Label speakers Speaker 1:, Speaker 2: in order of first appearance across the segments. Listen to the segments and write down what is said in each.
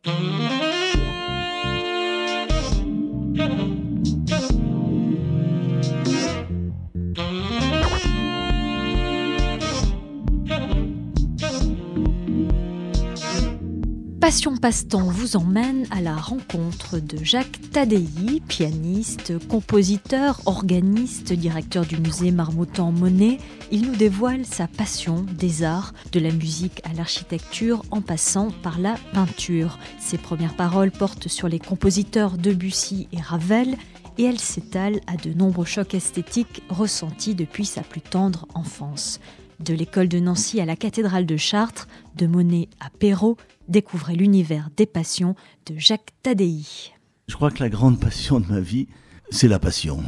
Speaker 1: Passion Passe-Temps vous emmène à la rencontre de Jacques Tadei, pianiste, compositeur, organiste, directeur du musée Marmottan-Monet. Il nous dévoile sa passion des arts, de la musique à l'architecture en passant par la peinture. Ses premières paroles portent sur les compositeurs Debussy et Ravel et elles s'étalent à de nombreux chocs esthétiques ressentis depuis sa plus tendre enfance. De l'école de Nancy à la cathédrale de Chartres, de Monet à Perrault, découvrez l'univers des passions de Jacques Tadei.
Speaker 2: Je crois que la grande passion de ma vie, c'est la passion.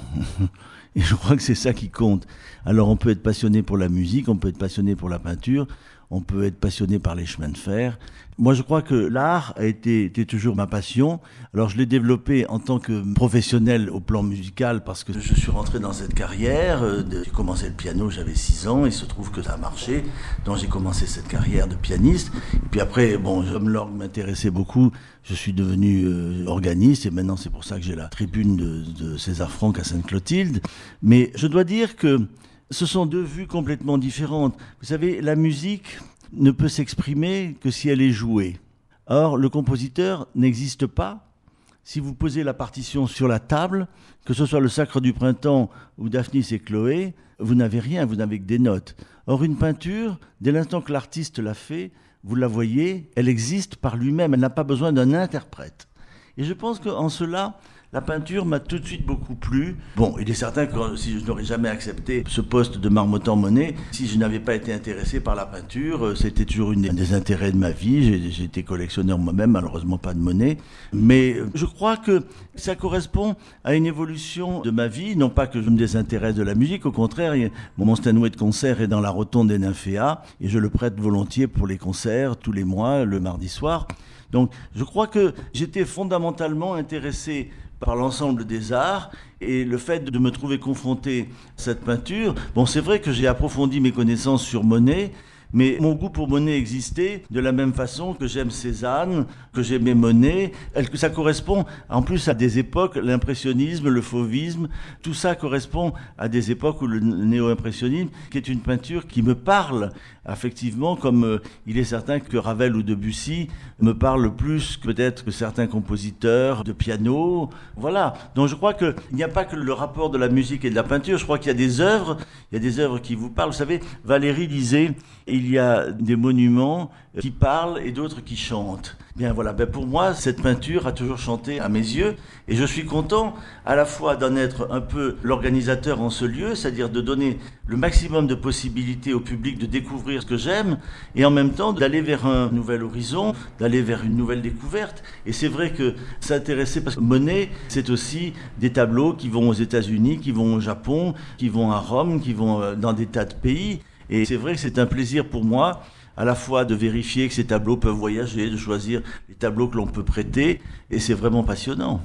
Speaker 2: Et je crois que c'est ça qui compte. Alors on peut être passionné pour la musique, on peut être passionné pour la peinture, on peut être passionné par les chemins de fer. Moi, je crois que l'art a été toujours ma passion. Alors, je l'ai développé en tant que professionnel au plan musical parce que je suis rentré dans cette carrière. J'ai commencé le piano, j'avais 6 ans. Il se trouve que ça a marché. Donc, j'ai commencé cette carrière de pianiste. Et puis après, comme l'orgue m'intéressait beaucoup, je suis devenu organiste. Et maintenant, c'est pour ça que j'ai la tribune de César Franck à Sainte-Clotilde. Mais je dois dire que ce sont deux vues complètement différentes. Vous savez, la musique ne peut s'exprimer que si elle est jouée. Or, le compositeur n'existe pas. Si vous posez la partition sur la table, que ce soit le Sacre du Printemps ou Daphnis et Chloé, vous n'avez rien, vous n'avez que des notes. Or, une peinture, dès l'instant que l'artiste l'a fait, vous la voyez, elle existe par lui-même, elle n'a pas besoin d'un interprète. Et je pense qu'en cela, la peinture m'a tout de suite beaucoup plu. Bon, il est certain que si je n'aurais jamais accepté ce poste de Marmottan-Monet, si je n'avais pas été intéressé par la peinture, c'était toujours un des intérêts de ma vie. J'ai été collectionneur moi-même, malheureusement pas de Monet. Mais je crois que ça correspond à une évolution de ma vie. Non pas que je me désintéresse de la musique, au contraire, mon Steinway de concert est dans la rotonde des Nymphéas et je le prête volontiers pour les concerts tous les mois, le mardi soir. Donc je crois que j'étais fondamentalement intéressé par l'ensemble des arts et le fait de me trouver confronté à cette peinture. Bon, c'est vrai que j'ai approfondi mes connaissances sur Monet, mais mon goût pour Monet existait de la même façon que j'aime Cézanne, que j'aimais Monet. Ça correspond en plus à des époques, l'impressionnisme, le fauvisme, tout ça correspond à des époques où le néo-impressionnisme, qui est une peinture qui me parle affectivement, comme il est certain que Ravel ou Debussy me parlent plus peut-être que certains compositeurs de piano. Voilà. Donc je crois qu'il n'y a pas que le rapport de la musique et de la peinture. Je crois qu'il y a des œuvres qui vous parlent. Vous savez, Valéry disait, il y a des monuments qui parlent et d'autres qui chantent. Bien voilà, pour moi, cette peinture a toujours chanté à mes yeux et je suis content à la fois d'en être un peu l'organisateur en ce lieu, c'est-à-dire de donner le maximum de possibilités au public de découvrir ce que j'aime et en même temps d'aller vers un nouvel horizon, d'aller vers une nouvelle découverte. Et c'est vrai que s'intéresser, parce que Monet, c'est aussi des tableaux qui vont aux États-Unis, qui vont au Japon, qui vont à Rome, qui vont dans des tas de pays. Et c'est vrai que c'est un plaisir pour moi à la fois de vérifier que ces tableaux peuvent voyager, de choisir les tableaux que l'on peut prêter, et c'est vraiment passionnant.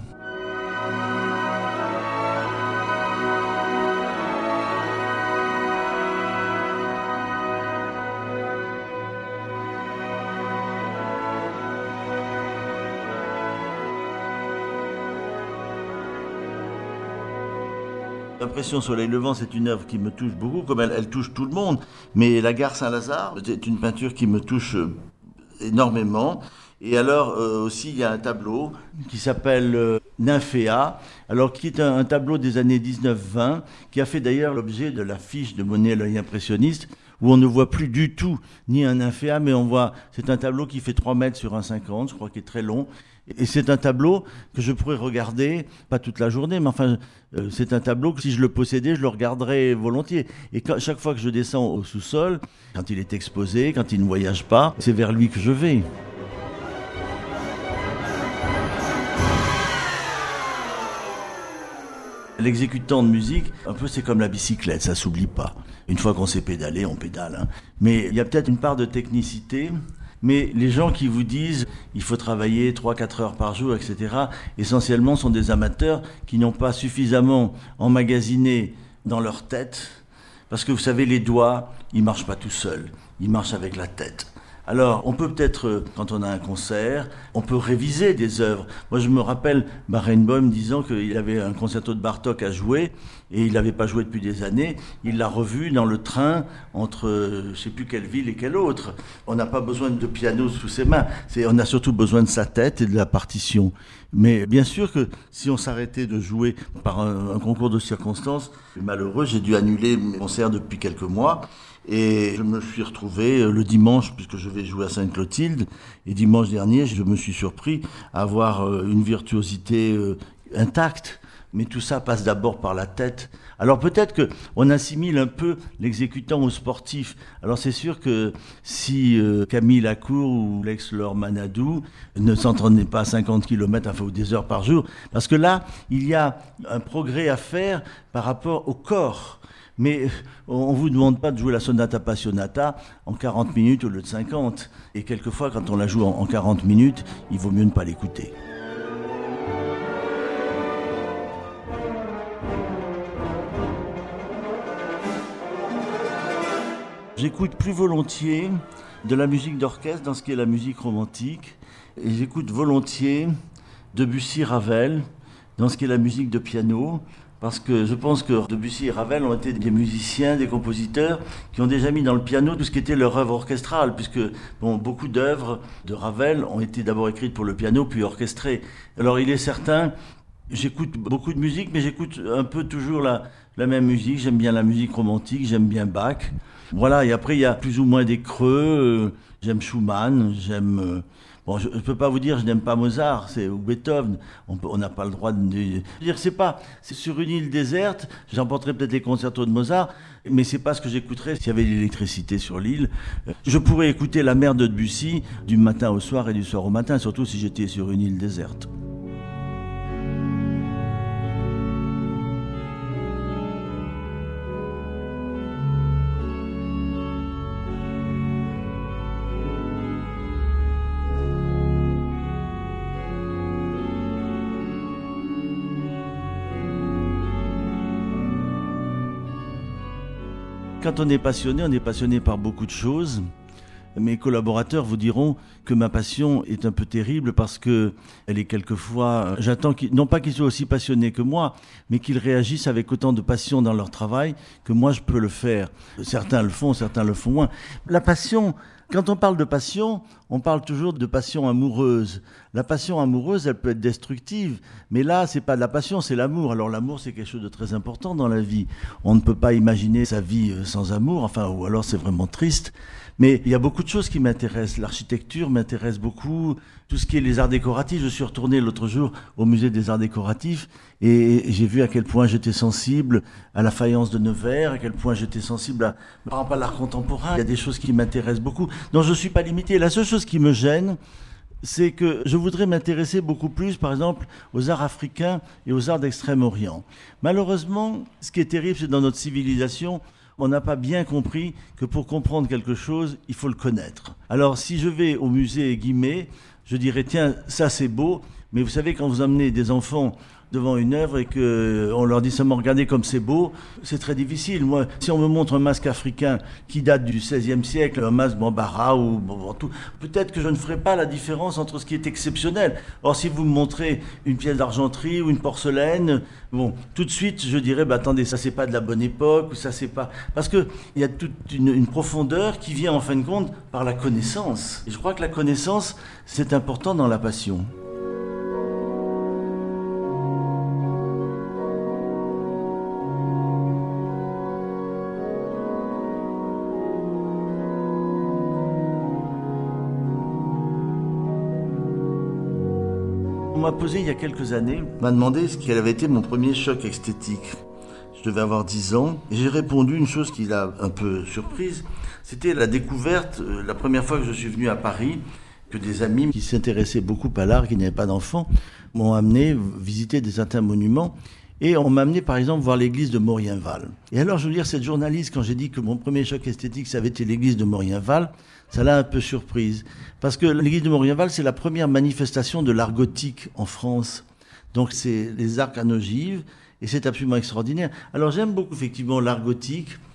Speaker 2: L'Impression Soleil Levant, c'est une œuvre qui me touche beaucoup, comme elle touche tout le monde. Mais La Gare Saint-Lazare, c'est une peinture qui me touche énormément. Et alors aussi, il y a un tableau qui s'appelle Nymphéas, alors qui est un tableau des années 19-20, qui a fait d'ailleurs l'objet de l'affiche de Monet l'œil impressionniste, où on ne voit plus du tout ni un nymphéa, mais c'est un tableau qui fait 3 mètres sur 1,50, je crois qu'il est très long. Et c'est un tableau que je pourrais regarder, pas toute la journée, mais enfin, c'est un tableau que si je le possédais, je le regarderais volontiers. Et chaque fois que je descends au sous-sol, quand il est exposé, quand il ne voyage pas, c'est vers lui que je vais. L'exécutant de musique, un peu c'est comme la bicyclette, ça s'oublie pas. Une fois qu'on sait pédaler, on pédale. Hein. Mais il y a peut-être une part de technicité. Mais les gens qui vous disent il faut travailler 3-4 heures par jour, etc., essentiellement sont des amateurs qui n'ont pas suffisamment emmagasiné dans leur tête. Parce que vous savez, les doigts, ils ne marchent pas tout seuls, ils marchent avec la tête. Alors, on peut peut-être, quand on a un concert, on peut réviser des œuvres. Moi, je me rappelle Barenboim disant qu'il avait un concerto de Bartók à jouer, et il n'avait pas joué depuis des années. Il l'a revu dans le train entre je ne sais plus quelle ville et quelle autre. On n'a pas besoin de piano sous ses mains. On a surtout besoin de sa tête et de la partition. Mais bien sûr que si on s'arrêtait de jouer par un concours de circonstances, malheureux, j'ai dû annuler mes concerts depuis quelques mois. Et je me suis retrouvé le dimanche, puisque je vais jouer à Sainte-Clotilde, et dimanche dernier, je me suis surpris à avoir une virtuosité intacte. Mais tout ça passe d'abord par la tête. Alors peut-être qu'on assimile un peu l'exécutant au sportif. Alors c'est sûr que si Camille Lacour ou l'ex-Laure Manadou ne s'entraînaient pas à 50 km, enfin, ou des heures par jour, parce que là, il y a un progrès à faire par rapport au corps. Mais on ne vous demande pas de jouer la sonata appassionata en 40 minutes au lieu de 50. Et quelquefois, quand on la joue en 40 minutes, il vaut mieux ne pas l'écouter. J'écoute plus volontiers de la musique d'orchestre dans ce qui est la musique romantique, et j'écoute volontiers Debussy, Ravel dans ce qui est la musique de piano, parce que je pense que Debussy et Ravel ont été des musiciens, des compositeurs qui ont déjà mis dans le piano tout ce qui était leur œuvre orchestrale, puisque beaucoup d'œuvres de Ravel ont été d'abord écrites pour le piano puis orchestrées. Alors il est certain, j'écoute beaucoup de musique, mais j'écoute un peu toujours la même musique. J'aime bien la musique romantique, j'aime bien Bach. Voilà, et après il y a plus ou moins des creux. J'aime Schumann, j'aime... je ne peux pas vous dire je n'aime pas Mozart ou Beethoven. On n'a pas le droit de dire c'est sur une île déserte. J'emporterai peut-être les concertos de Mozart, mais c'est pas ce que j'écouterais s'il y avait de l'électricité sur l'île. Je pourrais écouter la mer de Debussy du matin au soir et du soir au matin, surtout si j'étais sur une île déserte. Quand on est passionné par beaucoup de choses. Mes collaborateurs vous diront que ma passion est un peu terrible parce que elle est quelquefois... J'attends non pas qu'ils soient aussi passionnés que moi, mais qu'ils réagissent avec autant de passion dans leur travail que moi je peux le faire. Certains le font moins. La passion... Quand on parle de passion, on parle toujours de passion amoureuse. La passion amoureuse, elle peut être destructive, mais là, c'est pas de la passion, c'est l'amour. Alors l'amour, c'est quelque chose de très important dans la vie. On ne peut pas imaginer sa vie sans amour, ou alors c'est vraiment triste. Mais il y a beaucoup de choses qui m'intéressent. L'architecture m'intéresse beaucoup. Tout ce qui est les arts décoratifs. Je suis retourné l'autre jour au musée des arts décoratifs et j'ai vu à quel point j'étais sensible à la faïence de Nevers, à quel point j'étais sensible par exemple à l'art contemporain. Il y a des choses qui m'intéressent beaucoup. Donc je ne suis pas limité. La seule chose qui me gêne, c'est que je voudrais m'intéresser beaucoup plus, par exemple, aux arts africains et aux arts d'Extrême-Orient. Malheureusement, ce qui est terrible, c'est dans notre civilisation, on n'a pas bien compris que pour comprendre quelque chose, il faut le connaître. Alors, si je vais au musée Guimet, je dirais, tiens, ça c'est beau, mais vous savez, quand vous emmenez des enfants devant une œuvre et qu'on leur dit seulement regardez comme c'est beau, c'est très difficile. Moi, si on me montre un masque africain qui date du XVIe siècle, un masque Bambara ou tout, peut-être que je ne ferai pas la différence entre ce qui est exceptionnel. Or, si vous me montrez une pièce d'argenterie ou une porcelaine, tout de suite, je dirais, attendez, ça c'est pas de la bonne époque, ou ça c'est pas... Parce qu'il y a toute une profondeur qui vient en fin de compte par la connaissance. Et je crois que la connaissance, c'est important dans la passion. On m'a posé il y a quelques années, m'a demandé ce quel avait été mon premier choc esthétique. Je devais avoir 10 ans et j'ai répondu une chose qui l'a un peu surprise. C'était la découverte, la première fois que je suis venu à Paris, que des amis qui s'intéressaient beaucoup à l'art, qui n'avaient pas d'enfants, m'ont amené visiter certains monuments. Et on m'a amené par exemple voir l'église de Maurienval. Et alors je veux dire, cette journaliste, quand j'ai dit que mon premier choc esthétique, ça avait été l'église de Maurienval, ça l'a un peu surprise. Parce que l'église de Maurienval, c'est la première manifestation de l'art gothique en France. Donc c'est les arcs en ogive, et c'est absolument extraordinaire. Alors j'aime beaucoup effectivement l'art gothique.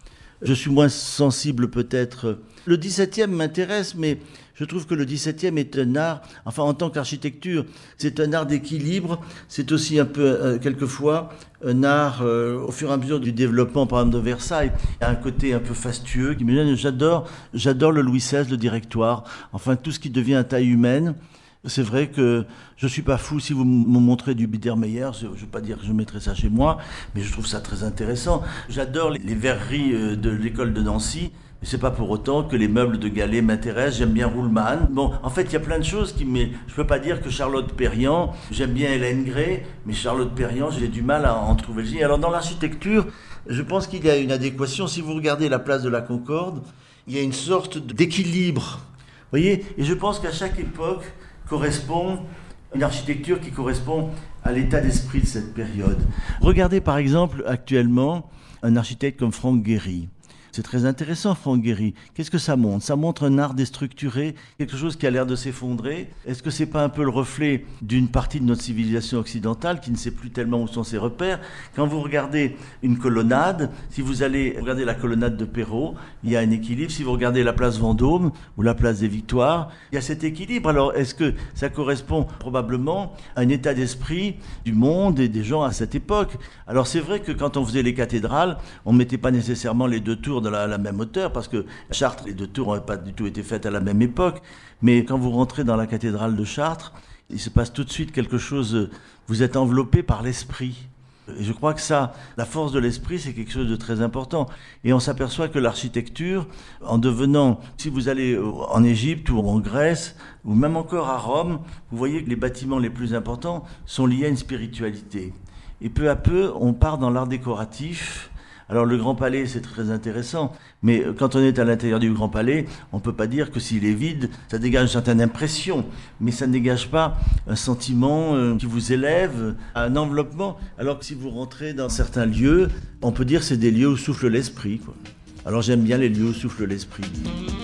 Speaker 2: Je suis moins sensible peut-être. Le 17e m'intéresse, mais je trouve que le 17e est un art, enfin en tant qu'architecture, c'est un art d'équilibre. C'est aussi un peu, quelquefois, un art au fur et à mesure du développement, par exemple, de Versailles. Il y a un côté un peu fastueux qui me gêne. J'adore le Louis XVI, le Directoire, enfin tout ce qui devient à taille humaine. C'est vrai que je ne suis pas fou si vous me montrez du Biedermeier, je ne veux pas dire que je mettrai ça chez moi, mais je trouve ça très intéressant. J'adore les verreries de l'école de Nancy, mais ce n'est pas pour autant que les meubles de Gallet m'intéressent. J'aime bien Ruhlmann. Bon, en fait, il y a plein de choses je ne peux pas dire que Charlotte Perriand, j'aime bien Hélène Gray, mais Charlotte Perriand, j'ai du mal à en trouver le génie. Alors dans l'architecture, je pense qu'il y a une adéquation. Si vous regardez la place de la Concorde, il y a une sorte d'équilibre. Vous voyez ? Et je pense qu'à chaque époque, correspond une architecture qui correspond à l'état d'esprit de cette période. Regardez par exemple actuellement un architecte comme Franck Gehry. C'est très intéressant, Franck Gehry. Qu'est-ce que ça montre ? Ça montre un art déstructuré, quelque chose qui a l'air de s'effondrer. Est-ce que c'est pas un peu le reflet d'une partie de notre civilisation occidentale qui ne sait plus tellement où sont ses repères ? Quand vous regardez une colonnade, si vous allez regarder la colonnade de Perrault, il y a un équilibre. Si vous regardez la place Vendôme ou la place des Victoires, il y a cet équilibre. Alors, est-ce que ça correspond probablement à un état d'esprit du monde et des gens à cette époque ? Alors, c'est vrai que quand on faisait les cathédrales, on ne mettait pas nécessairement les deux tours à la même hauteur, parce que Chartres, les deux tours n'avaient pas du tout été faites à la même époque. Mais quand vous rentrez dans la cathédrale de Chartres, il se passe tout de suite quelque chose, vous êtes enveloppé par l'esprit. Et je crois que ça, la force de l'esprit, c'est quelque chose de très important. Et on s'aperçoit que l'architecture, en devenant, si vous allez en Égypte ou en Grèce, ou même encore à Rome, vous voyez que les bâtiments les plus importants sont liés à une spiritualité. Et peu à peu, on part dans l'art décoratif. Alors le Grand Palais, c'est très intéressant, mais quand on est à l'intérieur du Grand Palais, on ne peut pas dire que s'il est vide, ça dégage une certaine impression, mais ça ne dégage pas un sentiment qui vous élève, un enveloppement, alors que si vous rentrez dans certains lieux, on peut dire que c'est des lieux où souffle l'esprit, quoi. Alors j'aime bien les lieux où souffle l'esprit.